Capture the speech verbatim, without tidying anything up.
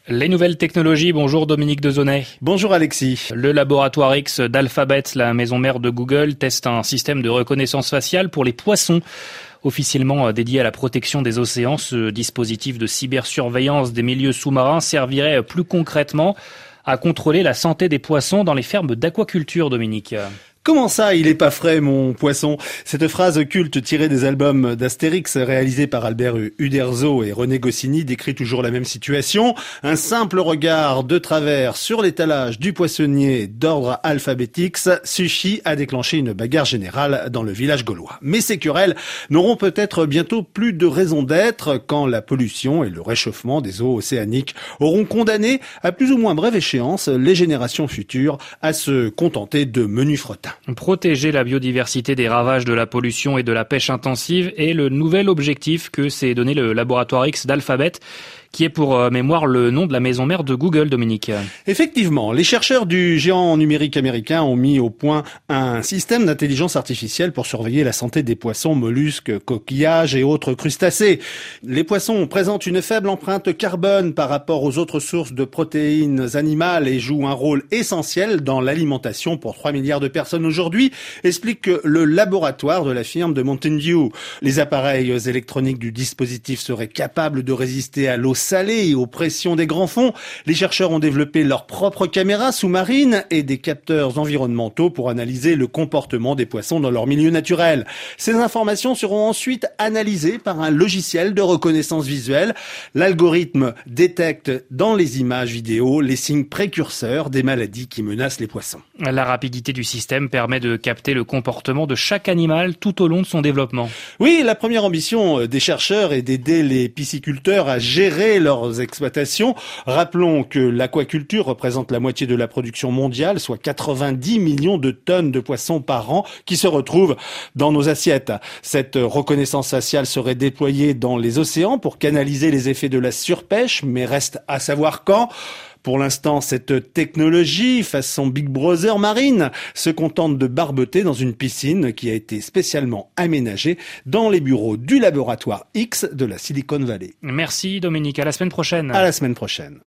Les nouvelles technologies, bonjour Dominique Dezonnet. Bonjour Alexis. Le laboratoire X d'Alphabet, la maison mère de Google, teste un système de reconnaissance faciale pour les poissons. Officiellement dédié à la protection des océans, ce dispositif de cybersurveillance des milieux sous-marins servirait plus concrètement à contrôler la santé des poissons dans les fermes d'aquaculture, Dominique. Comment ça, il est pas frais, mon poisson? Cette phrase culte tirée des albums d'Astérix réalisés par Albert Uderzo et René Goscinny décrit toujours la même situation. Un simple regard de travers sur l'étalage du poissonnier d'ordre alphabétique suffit à déclencher une bagarre générale dans le village gaulois. Mais ces querelles n'auront peut-être bientôt plus de raison d'être quand la pollution et le réchauffement des eaux océaniques auront condamné à plus ou moins brève échéance les générations futures à se contenter de menus frettins. Protéger la biodiversité des ravages de la pollution et de la pêche intensive est le nouvel objectif que s'est donné le laboratoire X d'Alphabet, qui est pour mémoire le nom de la maison mère de Google, Dominique. Effectivement, les chercheurs du géant numérique américain ont mis au point un système d'intelligence artificielle pour surveiller la santé des poissons, mollusques, coquillages et autres crustacés. Les poissons présentent une faible empreinte carbone par rapport aux autres sources de protéines animales et jouent un rôle essentiel dans l'alimentation pour trois milliards de personnes aujourd'hui, explique le laboratoire de la firme de Mountain View. Les appareils électroniques du dispositif seraient capables de résister à l'eau salée et aux pressions des grands fonds. Les chercheurs ont développé leurs propres caméras sous-marines et des capteurs environnementaux pour analyser le comportement des poissons dans leur milieu naturel. Ces informations seront ensuite analysées par un logiciel de reconnaissance visuelle. L'algorithme détecte dans les images vidéo les signes précurseurs des maladies qui menacent les poissons. La rapidité du système permet de capter le comportement de chaque animal tout au long de son développement. Oui, la première ambition des chercheurs est d'aider les pisciculteurs à gérer leurs exploitations. Rappelons que l'aquaculture représente la moitié de la production mondiale, soit quatre-vingt-dix millions de tonnes de poissons par an qui se retrouvent dans nos assiettes. Cette reconnaissance faciale serait déployée dans les océans pour canaliser les effets de la surpêche, mais reste à savoir quand. Pour l'instant, cette technologie, façon Big Brother marine, se contente de barboter dans une piscine qui a été spécialement aménagée dans les bureaux du laboratoire X de la Silicon Valley. Merci Dominique, à la semaine prochaine. À la semaine prochaine.